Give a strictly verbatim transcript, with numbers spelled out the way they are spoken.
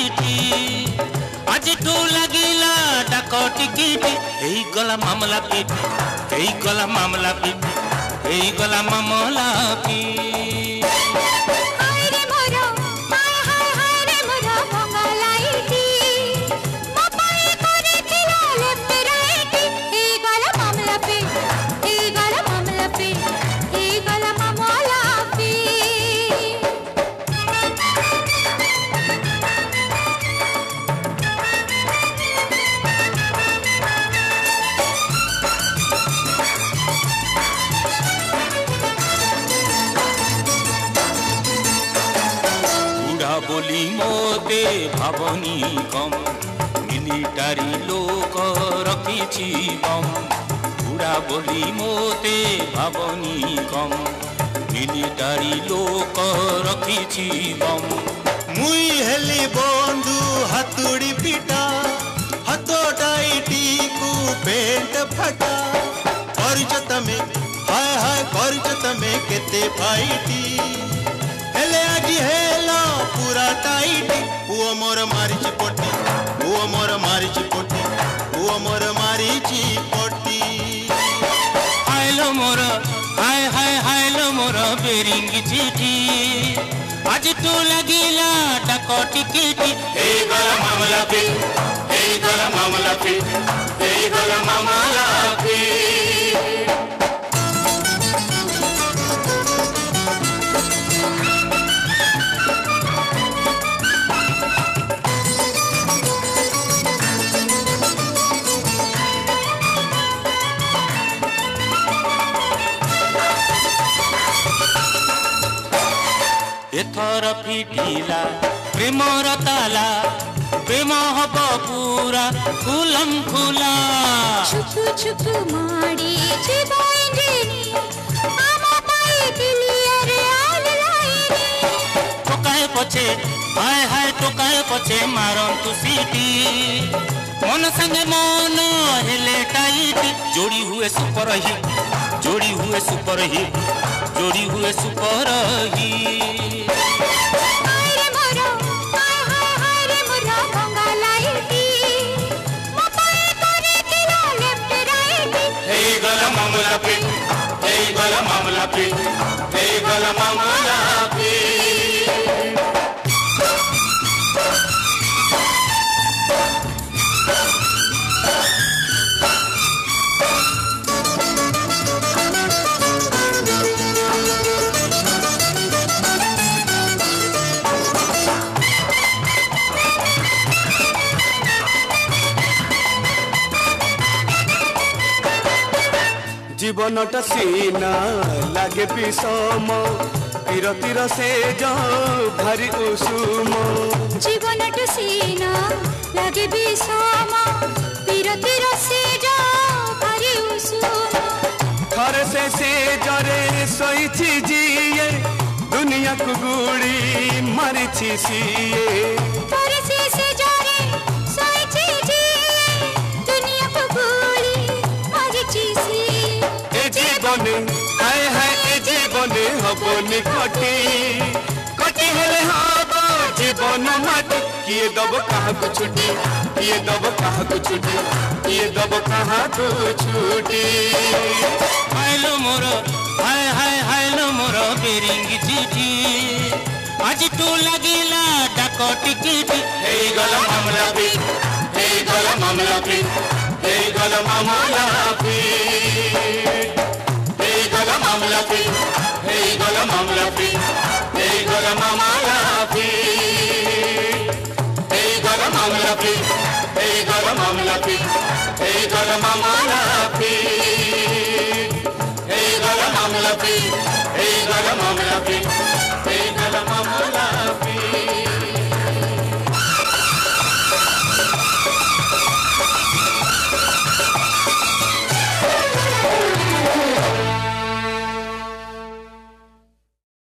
चिठी आज तू लगिला डाक टिकिट एई गला मामला पिट एई गला मामला पिट एई गला मामला पिट बोली मोते भावनी कम मिलिटारी लोक रखी बम बुढ़ा बोली मोते भावनी कम मिलिटारी लोक रखी बम मुई हेली बंधु हाथुड़ी पिटा हाथोटाइटी को पेंट फटा करज तमे हाय हाय करज तमे केते फाइटी हेले आजी हेला पूरा टाइट वो मोर मारिची पोटी वो मोर मारिची पोटी वो मोर मारिची पोटी हायलो मोर हाय हाय हायलो मोर बेरिंग चिठी आज तू लगिला डाक टिकिट ए गला मामला पे ए गला मामला पे ए गला मामला पे एथर फिटिला प्रेमर ताला प्रेम हब पूरा खुलम खुला छुकु छुकु माड़ी जीवा इंजिनी आमा पाई क्लियर ऑल लाइनी टोकाए पछे हाय हाय टोकाए पछे मारन तू सीटी मन संगे मन हेले टाइट जोड़ी हुए सुपर हिट जोड़ी हुए सुपर हिट जोड़ी हुए सुपर हिट मामला पे ए गला मामला पे ए गला मामला पे जीवनटा सीना लागे विषम तीर तीर से जो भारी उषुम जीवनटा सीना लागे विषम तीर तीर से जो भारी उषुम थरे से से जरे सोईची जिए दुनिया को गुड़ी मारिछि सिए थरे से से जरे सोईची जिए दुनिया को गुड़ी मारिछि सिए जीवने हाय हाय ए जीवने हबनी कटी कटी हेले हब जीवन माटी किए दब कहा को छुट्टी किए दब कहा को छुट्टी किए दब कहा को छुट्टी हायलो मोर हाय हाय हायलो मोर बेरिंग चिठी आज तू लगिला डाक टिकिट ए गला मामला पे ए गला मामला पे ए गला मामला पे मामला पे हे गला मामला पे हे गला मामला पे हे गला मामला पे हे गला मामला पे हे गला मामला पे हे गला मामला पे हे गला मामला पे हे गला मामला